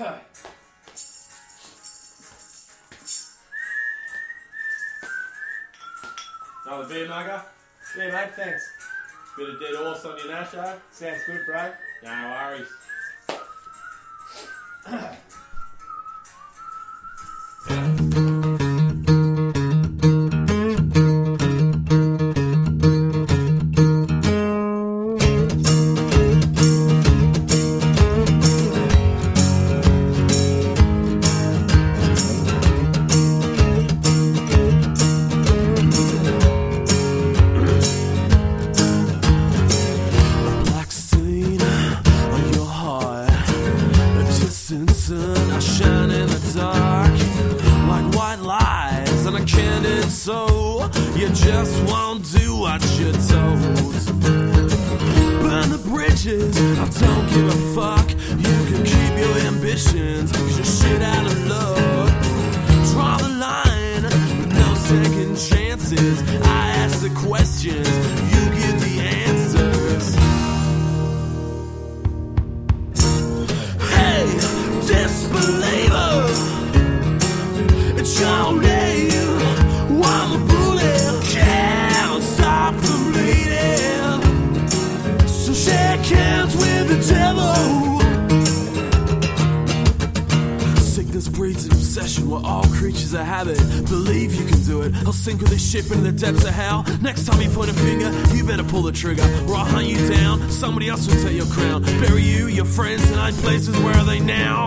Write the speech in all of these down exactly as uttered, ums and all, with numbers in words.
Another beer, Mugger? Yeah, mate, thanks. Bit of dead horse on your nash, eh? Sounds good, bro. No worries. Ship into the depths of hell. Next time you point a finger, you better pull the trigger, or I'll hunt you down. Somebody else will take your crown. Bury you, your friends, in high places. Where are they now?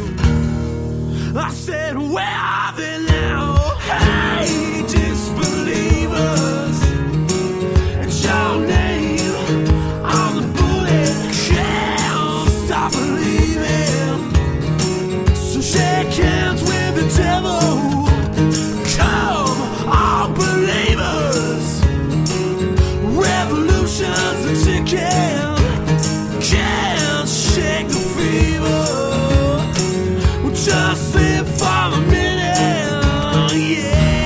I said, where are they now? Hey, disbelievers, it's your name on the bullet. Can't stop believing. So shake hands with the devil. Revolutions are ticking, can't shake the fever. We'll just live for a minute, yeah.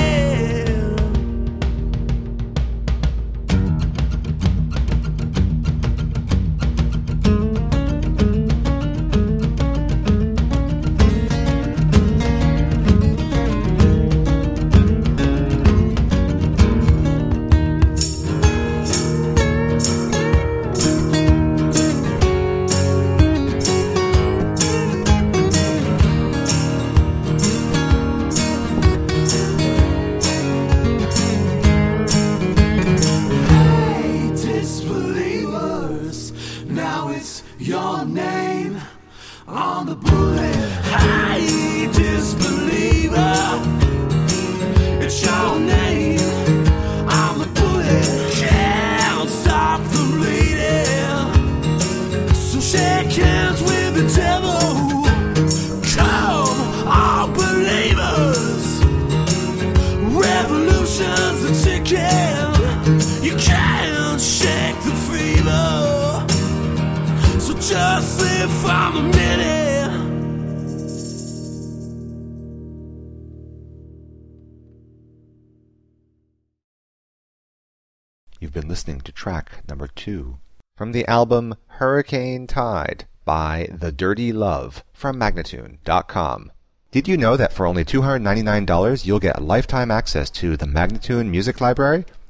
You've been listening to track number two from the album Hurricane Tide by The Dirty Love from Magnatune dot com. Did you know that for only two hundred ninety-nine dollars you'll get lifetime access to the Magnatune Music Library?